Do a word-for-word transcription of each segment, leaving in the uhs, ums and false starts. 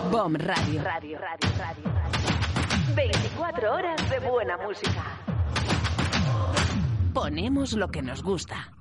BOM Radio. Radio, radio, radio, radio. veinticuatro horas de buena música. Ponemos lo que nos gusta.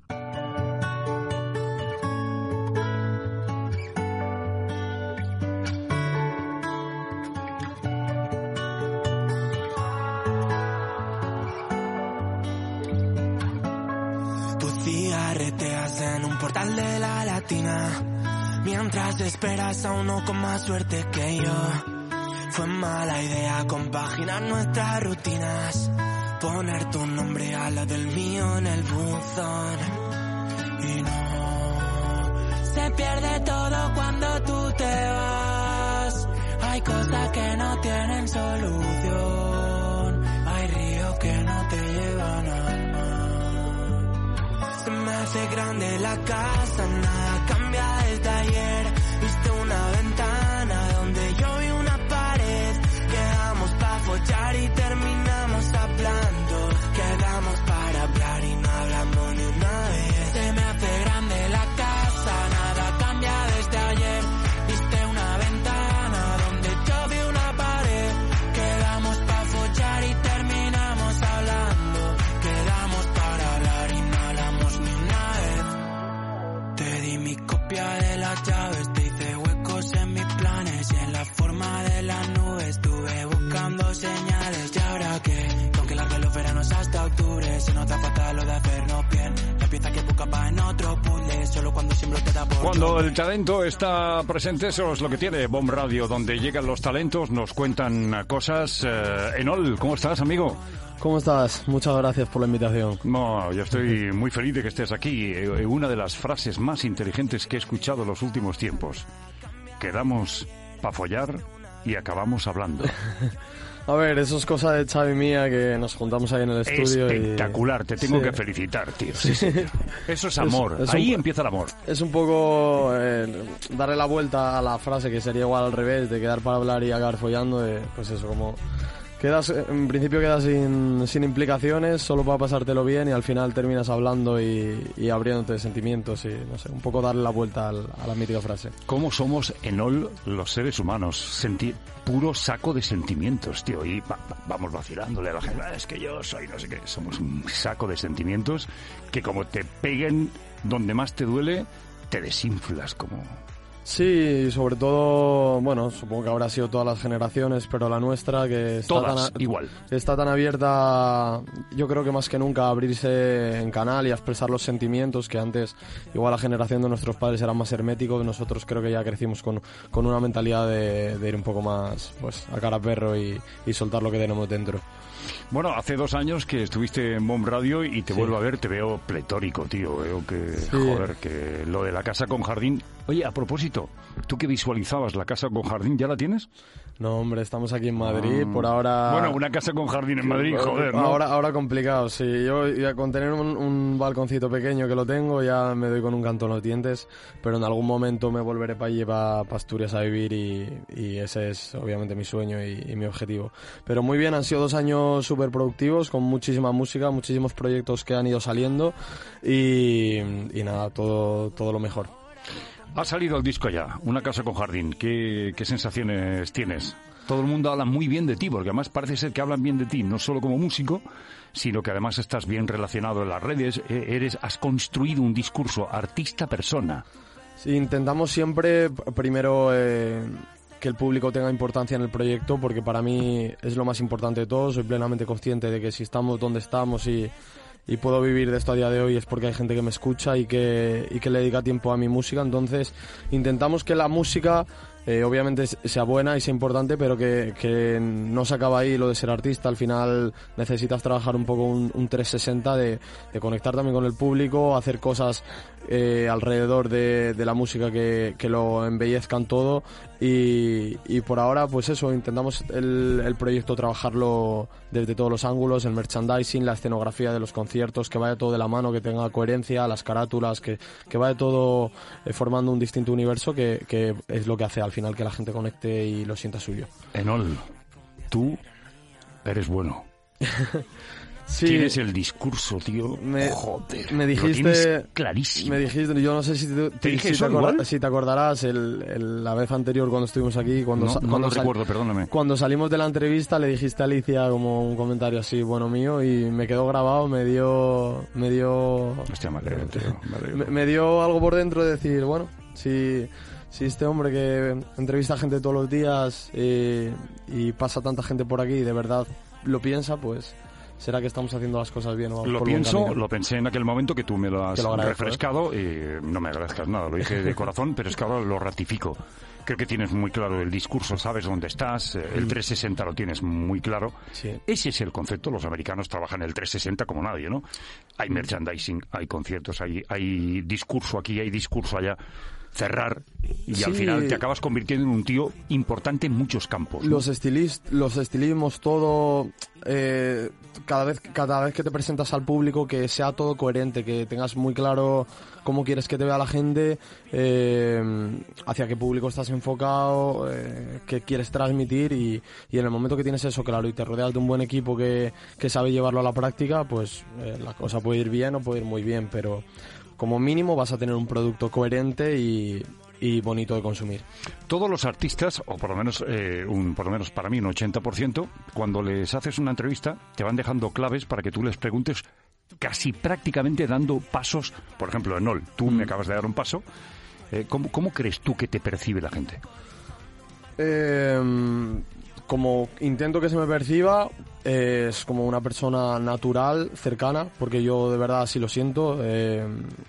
Tú cigarreteas en un portal de la Latina, mientras esperas a uno con más suerte que yo. Fue mala idea compaginar nuestras rutinas, poner tu nombre a la del mío en el buzón. Y no, se pierde todo cuando tú te vas. Hay cosas que no tienen solución, hay ríos que no te llevan al mar. Se me hace grande la casa, nada cambia desde ayer. Viste una ventana donde yo vi una pared. Quedamos pa' follar y terminamos hablando. Quedamos para hablar y no hablamos ni una vez. Se me hace grande la casa, nada cambia desde ayer. Viste una ventana donde yo vi una pared. Quedamos pa' follar y terminamos hablando. Quedamos para hablar y no hablamos ni una vez. Te di mi copia de las llaves, te hice huecos en mis planes y en la forma de las nubes estuve buscando señales. Y ahora que, aunque largue los veranos hasta octubre, se nota fatal lo de hacernos bien. La pieza que busca va en otro puzzle, solo cuando siempre te da por... Cuando el talento está presente, eso es lo que tiene BOM Radio, donde llegan los talentos, nos cuentan cosas. Eh, Enol, ¿cómo estás, amigo? ¿Cómo estás? Muchas gracias por la invitación. No, yo estoy muy feliz de que estés aquí. Eh, Una de las frases más inteligentes que he escuchado en los últimos tiempos. Quedamos pa' follar y acabamos hablando. A ver, eso es cosa de Xavi mía, que nos juntamos ahí en el estudio. Espectacular, y... te tengo sí. que felicitar, tío. Sí. Sí, sí. Eso es amor, es, es ahí un, empieza el amor. Es un poco eh, darle la vuelta a la frase, que sería igual al revés, de quedar para hablar y acabar follando, de, pues eso, como... Quedas, en principio quedas sin, sin implicaciones, solo para pasártelo bien y al final terminas hablando y, y abriéndote de sentimientos y, no sé, un poco darle la vuelta al, a la mítica frase. ¿Cómo somos, Enol, los seres humanos? Senti- puro saco de sentimientos, tío, y va, va, vamos vacilándole a la gente. Es que yo soy no sé qué, somos un saco de sentimientos que como te peguen donde más te duele, te desinflas como... Sí, sobre todo, bueno, supongo que habrá sido todas las generaciones, pero la nuestra que está, Todas, tan, igual. está tan abierta, yo creo que más que nunca a abrirse en canal y a expresar los sentimientos, que antes igual la generación de nuestros padres era más herméticos, nosotros creo que ya crecimos con, con una mentalidad de, de ir un poco más pues a cara a perro y, y soltar lo que tenemos dentro. Bueno, hace dos años que estuviste en BOM Radio y te Sí. vuelvo a ver, te veo pletórico, tío. Veo que, Sí. joder, que lo de la casa con jardín... Oye, a propósito, ¿tú que visualizabas la casa con jardín, ya la tienes? No, hombre, estamos aquí en Madrid, Ah. por ahora... Bueno, una casa con jardín en Madrid, joder, ¿no? Ahora, ahora complicado, sí. Yo ya con tener un, un balconcito pequeño que lo tengo, ya me doy con un canto en los dientes, pero en algún momento me volveré para allí, para Asturias a vivir y, y ese es obviamente mi sueño y, y mi objetivo. Pero muy bien, han sido dos años súper productivos, con muchísima música, muchísimos proyectos que han ido saliendo y, y nada, todo, todo lo mejor. Ha salido el disco ya, Una casa con jardín. ¿Qué, qué sensaciones tienes? Todo el mundo habla muy bien de ti, porque además parece ser que hablan bien de ti, no solo como músico, sino que además estás bien relacionado en las redes, eres, has construido un discurso artista-persona. Sí, intentamos siempre, primero, eh, que el público tenga importancia en el proyecto, porque para mí es lo más importante de todo. Soy plenamente consciente de que si estamos donde estamos y... y puedo vivir de esto a día de hoy es porque hay gente que me escucha y que, y que le dedica tiempo a mi música. Entonces intentamos que la música eh, obviamente sea buena y sea importante, pero que, que no se acaba ahí lo de ser artista. Al final necesitas trabajar un poco un, un trescientos sesenta de, de conectar también con el público, hacer cosas eh, alrededor de, de la música que, que lo embellezcan todo y, y por ahora pues eso, intentamos el, el proyecto trabajarlo desde todos los ángulos, el merchandising, la escenografía de los conciertos, que vaya todo de la mano, que tenga coherencia, las carátulas, que, que vaya todo eh, formando un distinto universo que, que es lo que hace al final que la gente conecte y lo sienta suyo. Enol, tú eres bueno. Sí. Tienes el discurso, tío. Me, Joder. me dijiste, lo tienes clarísimo. Me dijiste, yo no sé si te, ¿Te dije si eso te, acorda, igual? si te acordarás el, el, la vez anterior cuando estuvimos aquí, cuando, No, sa- no cuando lo sal- recuerdo, perdóname. Cuando salimos de la entrevista le dijiste a Alicia como un comentario así, bueno mío, y me quedó grabado, me dio, me dio, Hostia, me alegro, tío, me alegro. me, me dio algo por dentro de decir, bueno, si, si este hombre que entrevista a gente todos los días eh, y pasa tanta gente por aquí, de verdad lo piensa, pues será que estamos haciendo las cosas bien. O Lo por buen pienso, camino. lo pensé en aquel momento que tú me lo has Te lo agradezco, refrescado y no me agradezcas nada, lo dije de corazón, pero es que ahora lo ratifico. Creo que tienes muy claro el discurso, sabes dónde estás, eh, el trescientos sesenta lo tienes muy claro. Sí. Ese es el concepto, los americanos trabajan el trescientos sesenta como nadie, ¿no? Hay merchandising, hay conciertos, hay, hay discurso aquí, hay discurso allá. Cerrar y Sí. al final te acabas convirtiendo en un tío importante en muchos campos, ¿no? Los estilist, los estilismos, todo, eh, cada vez, cada vez que te presentas al público, que sea todo coherente, que tengas muy claro cómo quieres que te vea la gente, eh, hacia qué público estás enfocado, eh, qué quieres transmitir y, y en el momento que tienes eso claro y te rodeas de un buen equipo que, que sabe llevarlo a la práctica, pues eh, la cosa puede ir bien o puede ir muy bien, pero como mínimo vas a tener un producto coherente y, y bonito de consumir. Todos los artistas, o por lo menos eh, un, por lo menos para mí un ochenta por ciento, cuando les haces una entrevista, te van dejando claves para que tú les preguntes casi prácticamente dando pasos. Por ejemplo, Enol, tú mm. me acabas de dar un paso. Eh, ¿cómo, ¿Cómo crees tú que te percibe la gente? Eh, como intento que se me perciba, eh, es como una persona natural, cercana, porque yo de verdad así lo siento. Eh,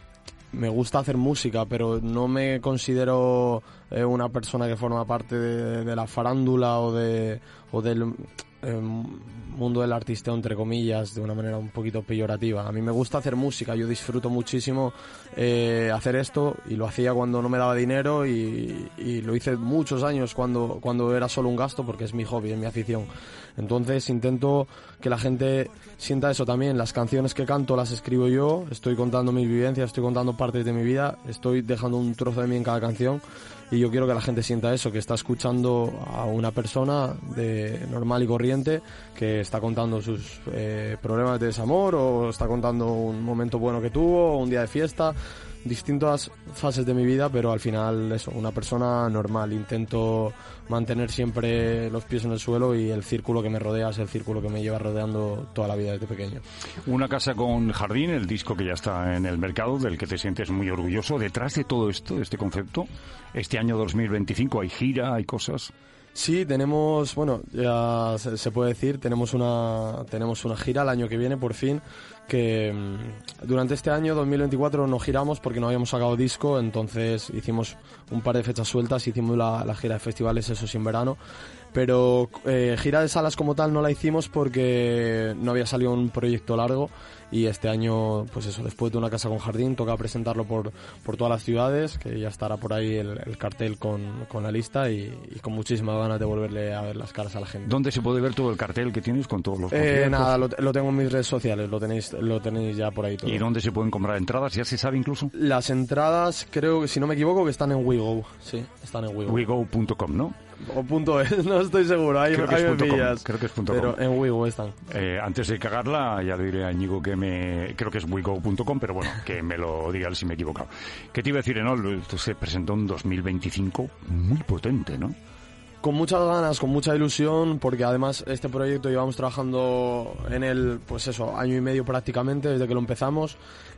me gusta hacer música, pero no me considero eh, una persona que forma parte de, de la farándula o, de, o del eh, mundo del artisteo, entre comillas, de una manera un poquito peyorativa. A mí me gusta hacer música, yo disfruto muchísimo eh, hacer esto y lo hacía cuando no me daba dinero y, y lo hice muchos años cuando, cuando era solo un gasto porque es mi hobby, es mi afición. Entonces intento que la gente sienta eso también. Las canciones que canto las escribo yo, estoy contando mis vivencias, estoy contando partes de mi vida, estoy dejando un trozo de mí en cada canción y yo quiero que la gente sienta eso, que está escuchando a una persona de normal y corriente que está contando sus eh, problemas de desamor o está contando un momento bueno que tuvo, o un día de fiesta, distintas fases de mi vida, pero al final eso, una persona normal. Intento mantener siempre los pies en el suelo y el círculo que me rodea es el círculo que me lleva rodeando toda la vida desde pequeño. Una casa con jardín, el disco que ya está en el mercado, del que te sientes muy orgulloso. Detrás de todo esto, de este concepto, este año dos mil veinticinco hay gira, hay cosas. Sí, tenemos, bueno, ya se, se puede decir, tenemos una tenemos una gira el año que viene, por fin, que mmm, durante este año dos mil veinticuatro no giramos porque no habíamos sacado disco, entonces hicimos un par de fechas sueltas, hicimos la, la gira de festivales, eso sí, en verano, pero eh, gira de salas como tal no la hicimos porque no había salido un proyecto largo y este año, pues eso, después de Una casa con jardín, toca presentarlo por, por todas las ciudades, que ya estará por ahí el, el cartel con, con la lista y, y con muchísimas ganas de volverle a ver las caras a la gente. ¿Dónde se puede ver todo el cartel que tienes con todos los eh, conciertos? Nada, lo, lo tengo en mis redes sociales, lo tenéis, lo tenéis ya por ahí todo. ¿Y dónde se pueden comprar entradas? ¿Ya se sabe incluso? Las entradas, creo que si no me equivoco, que están en WeGo, sí, están en WeGo. wego punto com, ¿no? O punto es, no estoy seguro, hay, Creo que hay es punto com, memillas, creo que es punto pero com. en WeGo están. Eh, antes de cagarla, ya le diré a Íñigo que me... Creo que es wego punto com, pero bueno, que me lo diga él si me he equivocado. ¿Qué te iba a decir, Enol? Se presentó en dos mil veinticinco muy potente, ¿no? Con muchas ganas, con mucha ilusión, porque además este proyecto llevamos trabajando en él, pues eso, año y medio prácticamente, desde que lo empezamos,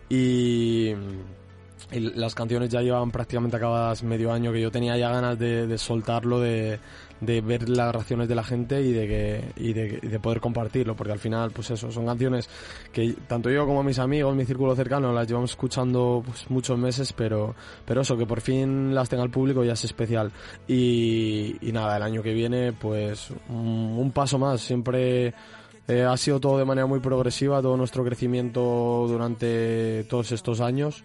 y... y las canciones ya llevaban prácticamente acabadas medio año, que yo tenía ya ganas de, de soltarlo, de, de ver las reacciones de la gente y de que y de, y de poder compartirlo, porque al final pues eso, son canciones que tanto yo como mis amigos, mi círculo cercano, las llevamos escuchando pues muchos meses, pero pero eso, que por fin las tenga el público ya es especial. Y, y nada, el año que viene pues un, un paso más, siempre... Eh, ha sido todo de manera muy progresiva, todo nuestro crecimiento durante todos estos años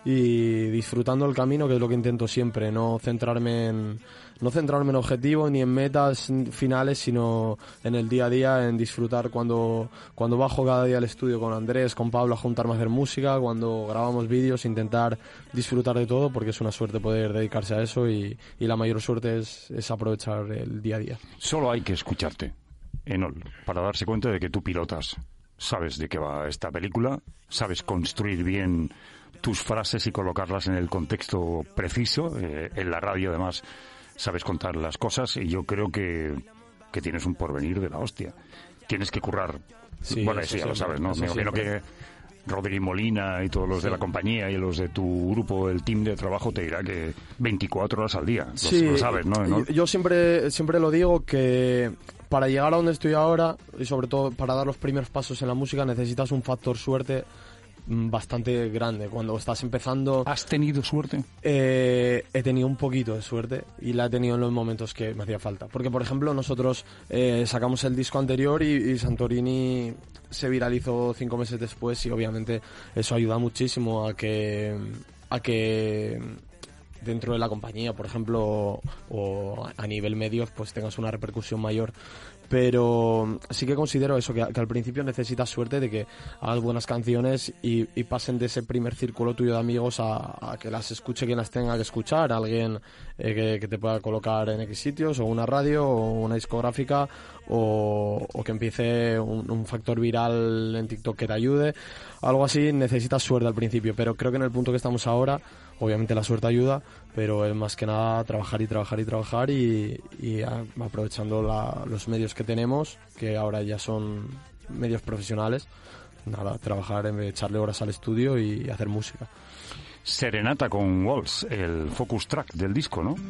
y disfrutando el camino, que es lo que intento siempre, no centrarme en no centrarme en objetivos ni en metas finales, sino en el día a día, en disfrutar cuando cuando bajo cada día al estudio con Andrés, con Pablo a juntarme a hacer música, cuando grabamos vídeos, intentar disfrutar de todo, porque es una suerte poder dedicarse a eso y, y la mayor suerte es, es aprovechar el día a día. Solo hay que escucharte, Enol, para darse cuenta de que tú pilotas. sabes de qué va esta película, sabes construir bien tus frases y colocarlas en el contexto preciso. Eh, en la radio, además, sabes contar las cosas y yo creo que, que tienes un porvenir de la hostia. Tienes que currar. Sí, bueno, eso ya lo sabes, ¿no? Me imagino que Rodri Molina y todos los sí. de la compañía y los de tu grupo, el team de trabajo, te dirá que veinticuatro horas al día. Sí, lo sabes, ¿no? ¿no? Yo siempre, siempre lo digo que para llegar a donde estoy ahora y sobre todo para dar los primeros pasos en la música necesitas un factor suerte bastante grande. Cuando estás empezando... ¿Has tenido suerte? Eh, he tenido un poquito de suerte y la he tenido en los momentos que me hacía falta. Porque, por ejemplo, nosotros eh, sacamos el disco anterior y, y Santorini se viralizó cinco meses después y obviamente eso ayuda muchísimo a que a que dentro de la compañía, por ejemplo, o a nivel medios, pues tengas una repercusión mayor. Pero sí que considero eso, que, que al principio necesitas suerte de que hagas buenas canciones y, y pasen de ese primer círculo tuyo de amigos a, a que las escuche quien las tenga que escuchar, alguien eh, que, que te pueda colocar en X sitios, o una radio, o una discográfica, o, o que empiece un, un factor viral en TikTok que te ayude. Algo así, necesitas suerte al principio, pero creo que en el punto que estamos ahora, obviamente la suerte ayuda, pero es más que nada trabajar y trabajar y trabajar y, y a, aprovechando la, los medios que tenemos, que ahora ya son medios profesionales, nada, trabajar, en vez de echarle horas al estudio y hacer música. Serenata con Waltz, el focus track del disco, ¿no?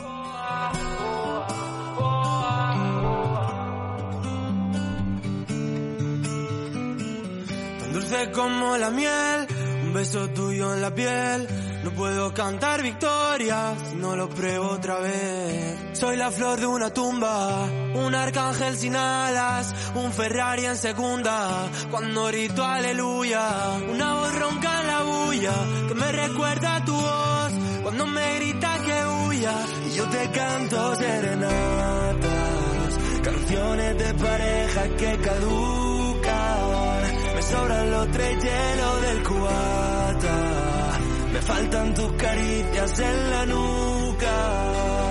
Tan dulce como la miel, un beso tuyo en la piel. No puedo cantar victoria si no lo pruebo otra vez. Soy la flor de una tumba, un arcángel sin alas, un Ferrari en segunda, cuando grito aleluya. Una voz ronca en la bulla, que me recuerda a tu voz, cuando me grita que huya. Y yo te canto serenatas, canciones de pareja que caducan. Me sobran los tres hielos del cubata, me faltan tus caricias en la nuca.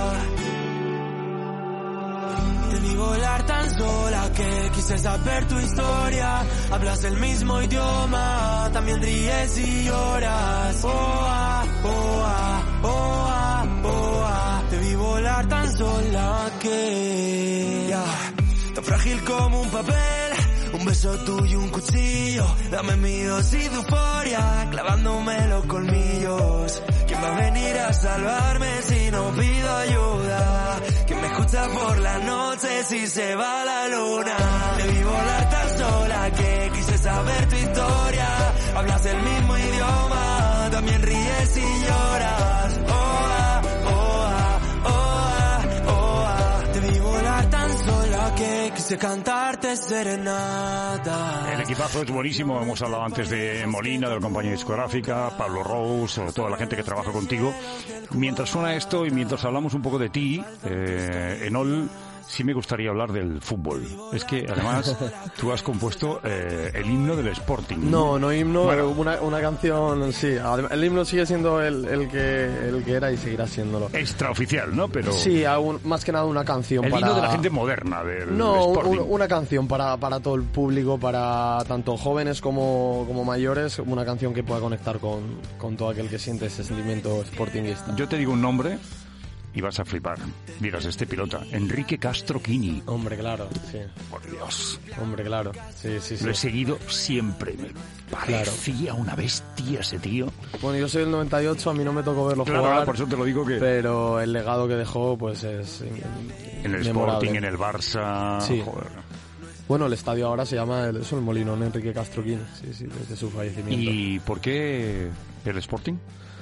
Te vi volar tan sola que quise saber tu historia. Hablas el mismo idioma, también ríes y lloras. Oa, oa, oa, oa. Te vi volar tan sola que... Yeah. Tan frágil como un papel, un beso tuyo, un cuchillo. Dame mi dosis de euforia, clavándome los colmillos. ¿Quién va a venir a salvarme si no pido ayuda? ¿Quién me escucha por la noche si se va la luna? Te vi volar tan sola que quise saber tu historia. Hablas el mismo idioma, también ríes y lloras. Oa, oa, oa, oa. Te vi volar tan sola que quise cantarte serenata. El equipazo es buenísimo. Hemos hablado antes de Molina, de la compañía discográfica, Pablo Rose, sobre toda la gente que trabaja contigo. Mientras suena esto y mientras hablamos un poco de ti, eh, Enol, sí me gustaría hablar del fútbol. Es que, además, tú has compuesto eh, el himno del Sporting. No, no himno, bueno, una, una canción, sí. El himno sigue siendo el, el, que, el que era y seguirá siéndolo. Extraoficial, ¿no? Pero sí, aún, más que nada una canción el para... El himno de la gente moderna del no, Sporting. No, un, una canción para, para todo el público, para tanto jóvenes como, como mayores, una canción que pueda conectar con, con todo aquel que siente ese sentimiento sportinguista. Yo te digo un nombre y vas a flipar. Dirás, este pilota, Enrique Castro Quini. Hombre, claro, sí. Por Dios. Hombre, claro. Sí, sí, sí. Lo he seguido siempre. Me parecía claro. una bestia ese tío. Bueno, yo soy del noventa y ocho, a mí no me tocó verlo claro, jugar. Claro, por eso te lo digo que... Pero el legado que dejó, pues es... En el memorable. Sporting, en el Barça... Sí. Joder. Bueno, el estadio ahora se llama el, eso, el Molinón Enrique Castro Quini. Sí, sí, desde su fallecimiento. ¿Y por qué el Sporting?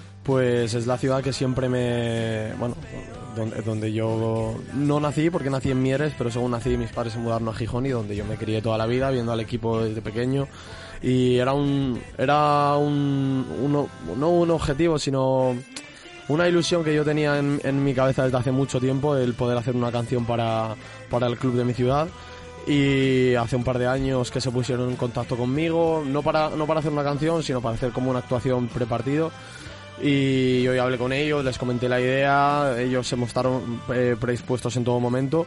Pues es la ciudad que siempre me... Bueno, donde, donde yo no nací, porque nací en Mieres, pero según nací mis padres se mudaron a Gijón y donde yo me crié toda la vida viendo al equipo desde pequeño. Y era un... Era un... Uno, no un objetivo, sino una ilusión que yo tenía en, en mi cabeza desde hace mucho tiempo, el poder hacer una canción para, para el club de mi ciudad. Y hace un par de años que se pusieron en contacto conmigo, no para, no para hacer una canción, sino para hacer como una actuación prepartido. Y hoy hablé con ellos, les comenté la idea, ellos se mostraron eh, predispuestos en todo momento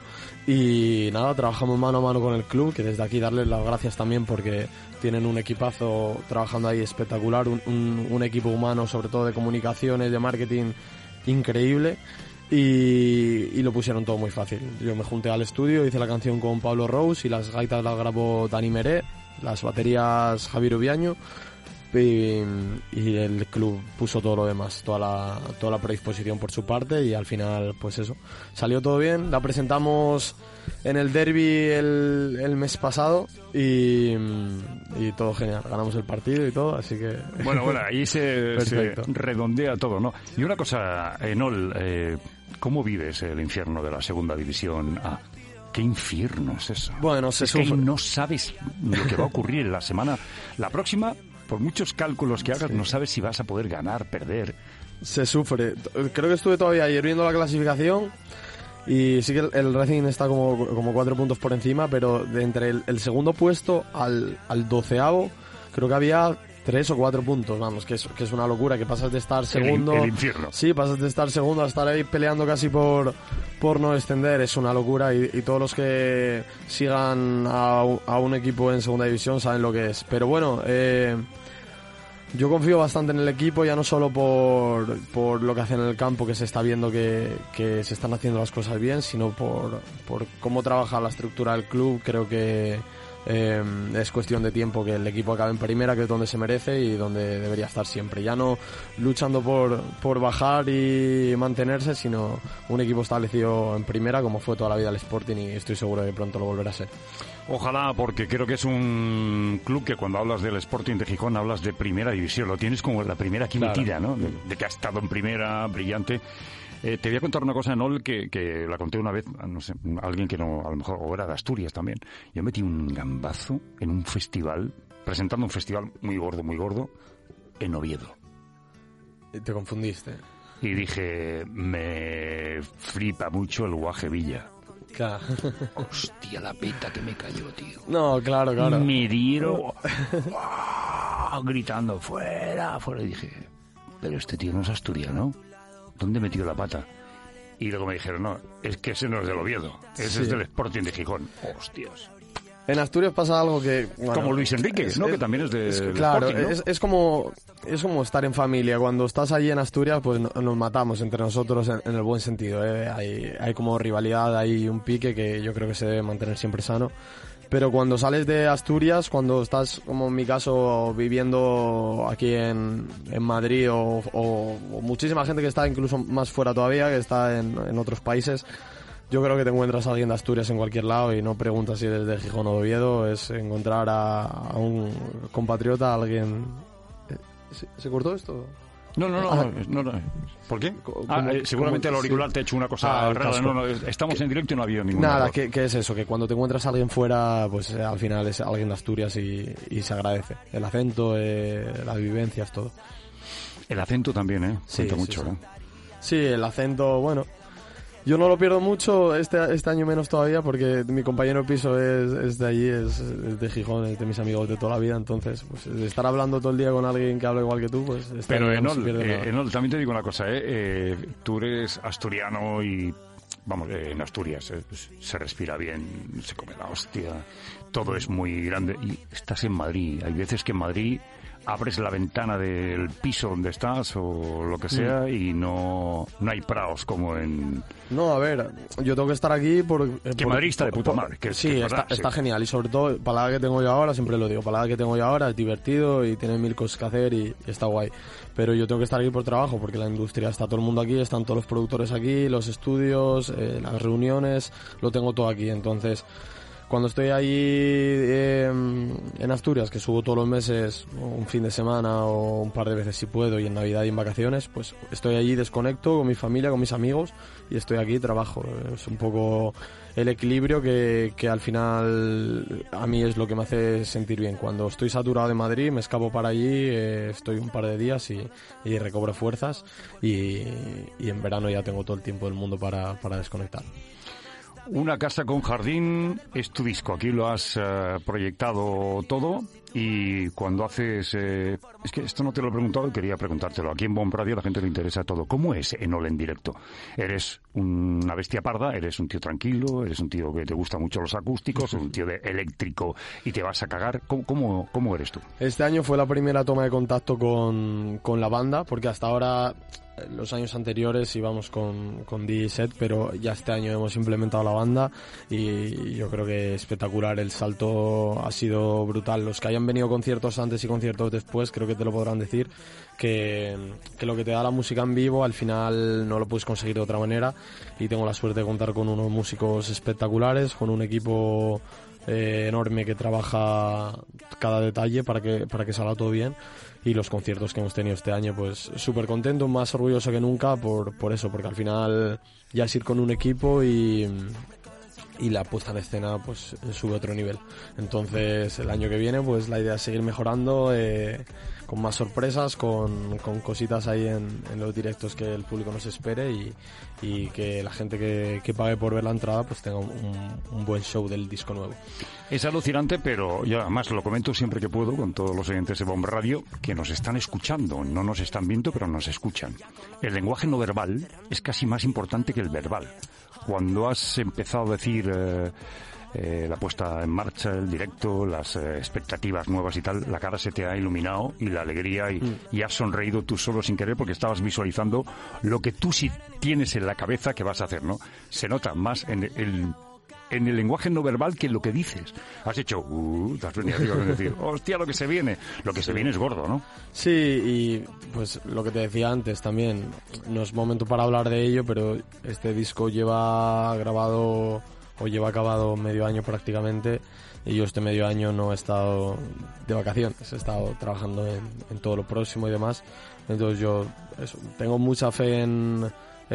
y nada, trabajamos mano a mano con el club, que desde aquí darles las gracias también porque tienen un equipazo trabajando ahí espectacular, un, un, un equipo humano sobre todo de comunicaciones, de marketing increíble y, y lo pusieron todo muy fácil. Yo me junté al estudio, hice la canción con Pablo Rose y las gaitas las grabó Dani Meré, las baterías Javier Ubiaño. Y, y el club puso todo lo demás, toda la, toda la predisposición por su parte y al final pues eso, salió todo bien, la presentamos en el derbi el, el mes pasado y, y todo genial, ganamos el partido y todo, así que... Bueno, bueno, ahí se, se redondea todo, ¿no? Y una cosa, Enol, eh, ¿cómo vives el infierno de la segunda división A? ¿Qué infierno es eso? Bueno, se es sufre. Que no sabes lo que va a ocurrir la semana, la próxima... Por muchos cálculos que hagas, sí. No sabes si vas a poder ganar, perder. Se sufre. Creo que estuve todavía ayer viendo la clasificación y sí que el, el Racing está como, como cuatro puntos por encima, pero de entre el, el segundo puesto al, al doceavo creo que había tres o cuatro puntos, vamos, que es, que es una locura, que pasas de estar segundo... El, el infierno. Sí, pasas de estar segundo a estar ahí peleando casi por, por no descender, es una locura y, y todos los que sigan a, a un equipo en segunda división saben lo que es. Pero bueno, eh, yo confío bastante en el equipo, ya no solo por, por lo que hacen en el campo, que se está viendo que, que se están haciendo las cosas bien, sino por, por cómo trabaja la estructura del club. Creo que Eh, es cuestión de tiempo que el equipo acabe en primera, que es donde se merece y donde debería estar siempre, ya no luchando por, por bajar y mantenerse, sino un equipo establecido en primera como fue toda la vida el Sporting, y estoy seguro de que pronto lo volverá a ser. Ojalá, porque creo que es un club que cuando hablas del Sporting de Gijón hablas de primera división, lo tienes como la primera aquí claro. metida, ¿no? De, de que ha estado en primera, brillante. Eh, te voy a contar una cosa, Enol, que, que la conté una vez, no sé, a alguien que no, a lo mejor, o era de Asturias también. Yo metí un gambazo en un festival, presentando un festival muy gordo, muy gordo, en Oviedo. Te confundiste. Y dije, me flipa mucho el Guaje Villa. Claro. Hostia, la peta que me cayó, tío. No, claro, claro. Me dieron oh, gritando, fuera, fuera. Y dije, pero este tío no es asturiano. ¿Dónde he metido la pata? Y luego me dijeron, no, es que ese no es del Oviedo, ese sí. es del Sporting de Gijón. Hostias. En Asturias pasa algo que... Bueno, como Luis Enrique, es, ¿no? Es, que también es de es, del claro, Sporting, ¿no? es, es, como, es como estar en familia. Cuando estás allí en Asturias, pues no, nos matamos entre nosotros en, en el buen sentido, ¿eh? Hay, hay como rivalidad, hay un pique que yo creo que se debe mantener siempre sano. Pero cuando sales de Asturias, cuando estás, como en mi caso, viviendo aquí en, en Madrid o, o, o muchísima gente que está incluso más fuera todavía, que está en, en otros países, yo creo que te encuentras a alguien de Asturias en cualquier lado y no preguntas si eres de Gijón o de Oviedo, es encontrar a, a un compatriota, a alguien... ¿Se, ¿Se cortó esto? No, no, no, ah, no, no. ¿Por qué? Ah, eh, seguramente el auricular sí. te ha hecho una cosa ah, rara. No, no, estamos en directo y no ha habido ninguna. Nada, ¿qué, ¿qué es eso? Que cuando te encuentras a alguien fuera, pues eh, al final es alguien de Asturias y, y se agradece. El acento, eh, las vivencias, todo. El acento también, ¿eh? Sí, Cuenta sí, mucho, sí. ¿eh? Sí, el acento, bueno... Yo no lo pierdo mucho, este, este año menos todavía, porque mi compañero de piso es, es de allí, es, es de Gijón, es de mis amigos de toda la vida, entonces, pues de estar hablando todo el día con alguien que habla igual que tú, pues... Este Pero Enol, no eh, Enol, también te digo una cosa, ¿eh? eh tú eres asturiano y, vamos, eh, en Asturias eh, se respira bien, se come la hostia, todo es muy grande, y estás en Madrid, hay veces que en Madrid... abres la ventana del piso donde estás o lo que sea mm. y no no hay praos como en... No, a ver, yo tengo que estar aquí por... Eh, que por, Madrid está de puta por, madre. Que, sí, que está, verdad, está sí. genial y sobre todo, para la edad que tengo yo ahora, siempre lo digo, para la edad que tengo yo ahora es divertido y tiene mil cosas que hacer y, y está guay. Pero yo tengo que estar aquí por trabajo porque la industria está todo el mundo aquí, están todos los productores aquí, los estudios, eh, las reuniones, lo tengo todo aquí, entonces... Cuando estoy ahí eh, en Asturias, que subo todos los meses un fin de semana o un par de veces si puedo, y en Navidad y en vacaciones, pues estoy allí, desconecto con mi familia, con mis amigos, y estoy aquí, trabajo. Es un poco el equilibrio que, que al final a mí es lo que me hace sentir bien. Cuando estoy saturado de Madrid, me escapo para allí, eh, estoy un par de días y, y recobro fuerzas, y, y en verano ya tengo todo el tiempo del mundo para, para desconectar. Una casa con jardín es tu disco, aquí lo has uh, proyectado todo Y cuando haces... Eh, es que esto no te lo he preguntado y quería preguntártelo. Aquí en Bomb Radio a la gente le interesa todo. ¿Cómo es Enol en directo? ¿Eres una bestia parda? ¿Eres un tío tranquilo? ¿Eres un tío que te gusta mucho los acústicos? ¿O un tío de eléctrico y te vas a cagar? ¿Cómo, cómo, cómo eres tú? Este año fue la primera toma de contacto con, con la banda, porque hasta ahora... Los años anteriores íbamos con, con D J set, pero ya este año hemos implementado la banda y yo creo que espectacular. El salto ha sido brutal. Los que hayan venido conciertos antes y conciertos después creo que te lo podrán decir, que, que lo que te da la música en vivo al final no lo puedes conseguir de otra manera, y tengo la suerte de contar con unos músicos espectaculares, con un equipo eh, enorme que trabaja cada detalle para que, para que salga todo bien. Y los conciertos que hemos tenido este año, pues súper contento, más orgulloso que nunca por, por eso, porque al final ya es ir con un equipo y, y la puesta en escena pues sube a otro nivel. Entonces el año que viene pues la idea es seguir mejorando, eh, con más sorpresas, con, con cositas ahí en, en los directos que el público nos espere, y, y que la gente que, que pague por ver la entrada pues tenga un, un buen show del disco nuevo. Es alucinante, pero yo además lo comento siempre que puedo con todos los oyentes de Bomb Radio, que nos están escuchando, no nos están viendo, pero nos escuchan. El lenguaje no verbal es casi más importante que el verbal. Cuando has empezado a decir eh, eh, la puesta en marcha, el directo, las eh, expectativas nuevas y tal, la cara se te ha iluminado y la alegría, y, mm. y has sonreído tú solo sin querer porque estabas visualizando lo que tú sí tienes en la cabeza que vas a hacer, ¿no? Se nota más en el... en el lenguaje no verbal que en lo que dices. Has hecho, uh, te has venido arriba a decir, hostia, lo que se viene. Lo que se viene es gordo, ¿no? Sí, y pues lo que te decía antes también, no es momento para hablar de ello, pero este disco lleva grabado o lleva acabado medio año prácticamente, y yo este medio año no he estado de vacaciones, he estado trabajando en, en todo lo próximo y demás. Entonces yo eso, tengo mucha fe en...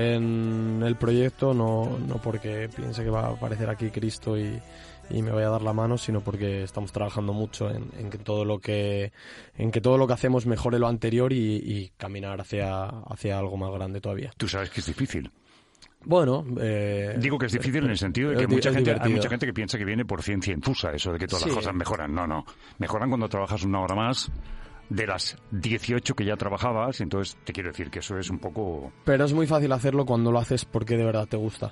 en el proyecto, no, no porque piense que va a aparecer aquí Cristo y, y me vaya a dar la mano, sino porque estamos trabajando mucho en, en que todo lo que en que todo lo que hacemos mejore lo anterior y, y caminar hacia, hacia algo más grande todavía. Tú sabes que es difícil. Bueno, eh, digo que es difícil en el sentido de que mucha gente, hay mucha gente que piensa que viene por ciencia infusa, eso de que todas sí. las cosas mejoran. No, no. Mejoran cuando trabajas una hora más de las dieciocho que ya trabajabas, entonces te quiero decir que eso es un poco... Pero es muy fácil hacerlo cuando lo haces porque de verdad te gusta.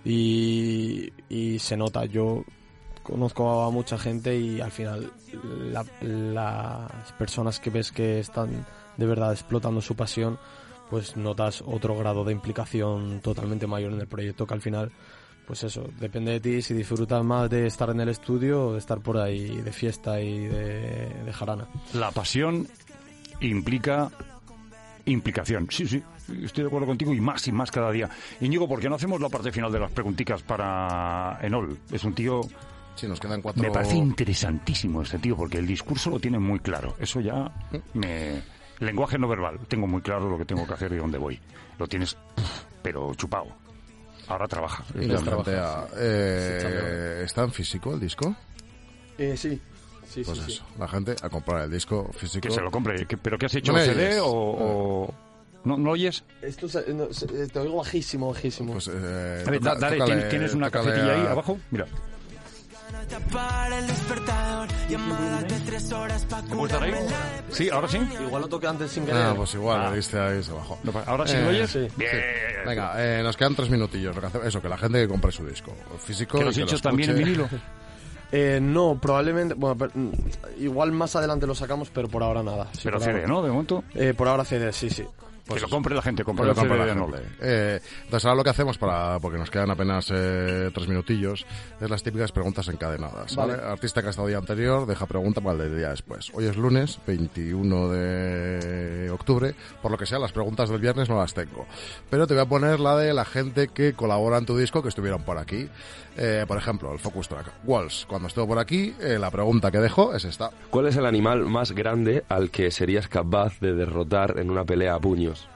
Y, y se nota. Yo conozco a mucha gente y al final la, las personas que ves que están de verdad explotando su pasión, pues notas otro grado de implicación totalmente mayor en el proyecto, que al final, pues eso, depende de ti si disfrutas más de estar en el estudio o de estar por ahí de fiesta y de, de jarana. La pasión implica implicación. Sí, sí, estoy de acuerdo contigo, y más y más cada día. Íñigo, ¿por qué no hacemos la parte final de las preguntitas para Enol? Es un tío... Sí, nos quedan cuatro... Me parece interesantísimo este tío, porque el discurso lo tiene muy claro. Eso ya me... Lenguaje no verbal. Tengo muy claro lo que tengo que hacer y dónde voy. Lo tienes, pero chupado. Ahora trabaja. Y la trabaja. Eh, ¿Está en físico el disco? Eh, sí. Sí, pues sí, eso, sí. la gente a comprar el disco físico. Que se lo compre. ¿Pero qué has hecho? ¿No ¿C D oyes? o...? o... ¿No, ¿No oyes? Esto se, no, se, te oigo bajísimo, bajísimo. Pues, eh, a ver, toca, dale, tócale, ¿tienes, ¿tienes una tócale cafetilla a... ahí abajo? Mira. ¿Me puedes dar ahí? Sí, ahora sí. Igual lo toqué antes sin querer. Ah, pues igual, Ah. le diste ahí se bajó. ¿Ahora sí Eh, lo oyes? sí. Bien. Sí. Venga, eh, nos quedan tres minutillos. Lo que hace- Eso, que la gente que compre su disco físico. ¿Que y lo has que hecho lo también en escuche. vinilo? Eh, no, probablemente... Bueno, pero, mm, igual más adelante lo sacamos, pero por ahora nada. Sí, Pero por C D, ahora- ¿no? De momento. Eh, por ahora C D, sí, sí. Que lo compre la gente, compre Pues el lo compra C D la de Enol. gente. Eh, entonces ahora lo que hacemos, para porque nos quedan apenas eh, tres minutillos, es las típicas preguntas encadenadas. ¿vale? Vale. Artista que ha estado día anterior deja pregunta para el día después. Hoy es lunes, veintiuno de octubre, por lo que sea las preguntas del viernes no las tengo. Pero te voy a poner la de la gente que colabora en tu disco, que estuvieron por aquí. Eh, por ejemplo, el Focus Track. Walls, cuando estuvo por aquí, eh, la pregunta que dejó es esta. ¿Cuál es el animal más grande al que serías capaz de derrotar en una pelea a puños?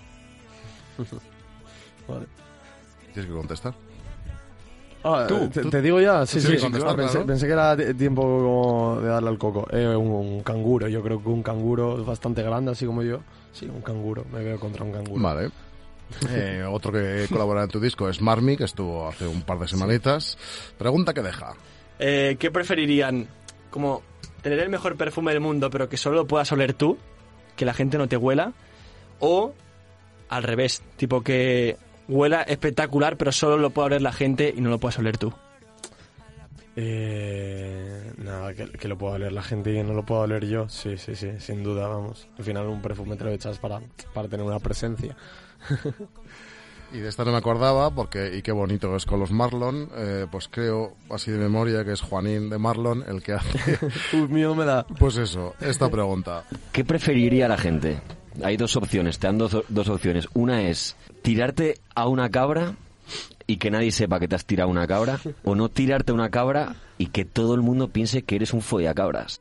Vale. Tienes que contestar. Ah, Tú, te, tú- te digo ya, sí, Sí, sí. contestar, pensé, claro. pensé que era t- tiempo como de darle al coco. Eh, un, un canguro, yo creo que un canguro es bastante grande, así como yo. Sí, un canguro, me veo contra un canguro. Vale. Eh, otro que colabora en tu disco es Marmi, que estuvo hace un par de semanitas. Pregunta que deja. Eh, ¿Qué preferirían? como tener el mejor perfume del mundo, pero que solo lo puedas oler tú, que la gente no te huela, o al revés, tipo que huela espectacular, pero solo lo pueda oler la gente y no lo puedas oler tú. Eh, nada, que, que lo pueda oler la gente y que no lo pueda oler yo. Sí, sí, sí, sin duda, vamos. Al final un perfume te lo echas para, para tener una presencia. Y de esta no me acordaba, porque, y qué bonito es con los Marlon, eh, pues creo, así de memoria, que es Juanín de Marlon el que hace... Uy, miedo me da. Pues eso, esta pregunta. ¿Qué preferiría la gente? Hay dos opciones, te dan dos, dos opciones. Una es tirarte a una cabra y que nadie sepa que te has tirado a una cabra, o no tirarte a una cabra y que todo el mundo piense que eres un follacabras.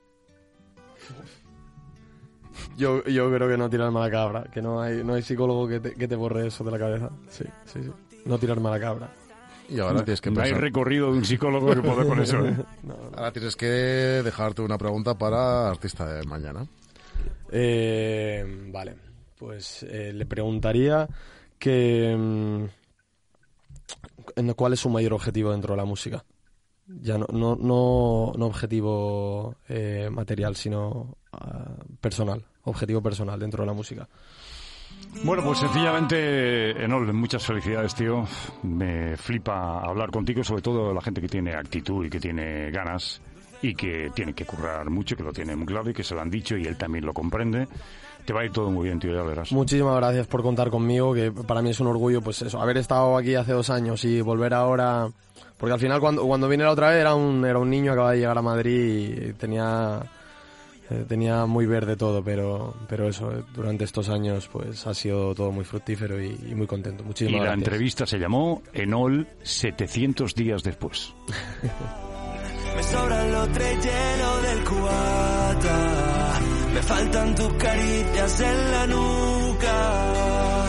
Yo, yo creo que no tirarme a la cabra, que no hay, no hay psicólogo que te, que te borre eso de la cabeza. Sí, sí, sí. No tirarme a la cabra. Y ahora tienes que No hay pensar... recorrido de un psicólogo que pueda con eso, ¿eh? No, no. Ahora tienes que dejarte una pregunta para artista de mañana. Eh, vale, pues eh, le preguntaría que mm, ¿cuál es su mayor objetivo dentro de la música? Ya no, no, no, no objetivo eh, material, sino uh, personal, objetivo personal dentro de la música. Bueno, pues sencillamente, Enol, muchas felicidades, tío. Me flipa hablar contigo, sobre todo la gente que tiene actitud y que tiene ganas y que tiene que currar mucho, que lo tiene muy claro y que se lo han dicho y él también lo comprende. Te va a ir todo muy bien, tío, ya verás. Muchísimas gracias por contar conmigo, que para mí es un orgullo, pues eso, haber estado aquí hace dos años y volver ahora... Porque al final cuando, cuando vine la otra vez era un, era un niño, acababa de llegar a Madrid y tenía... Eh, tenía muy verde todo, pero pero eso, eh, durante estos años pues ha sido todo muy fructífero y, y muy contento. Muchísimas y la gracias. entrevista se llamó Enol setecientos días después. Me sobra lo hielo del cubata, me faltan tus caricias en la nuca.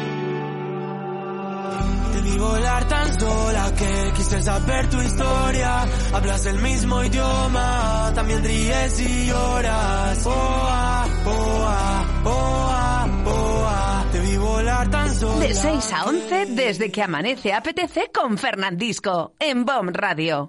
Te vi volar tan sola que quise saber tu historia. Hablas el mismo idioma, también ríes y lloras. Oa, oa, oa, oa. Te vi volar tan sola. De seis a once, desde que amanece apetece con Fernandisco, en B O M Radio.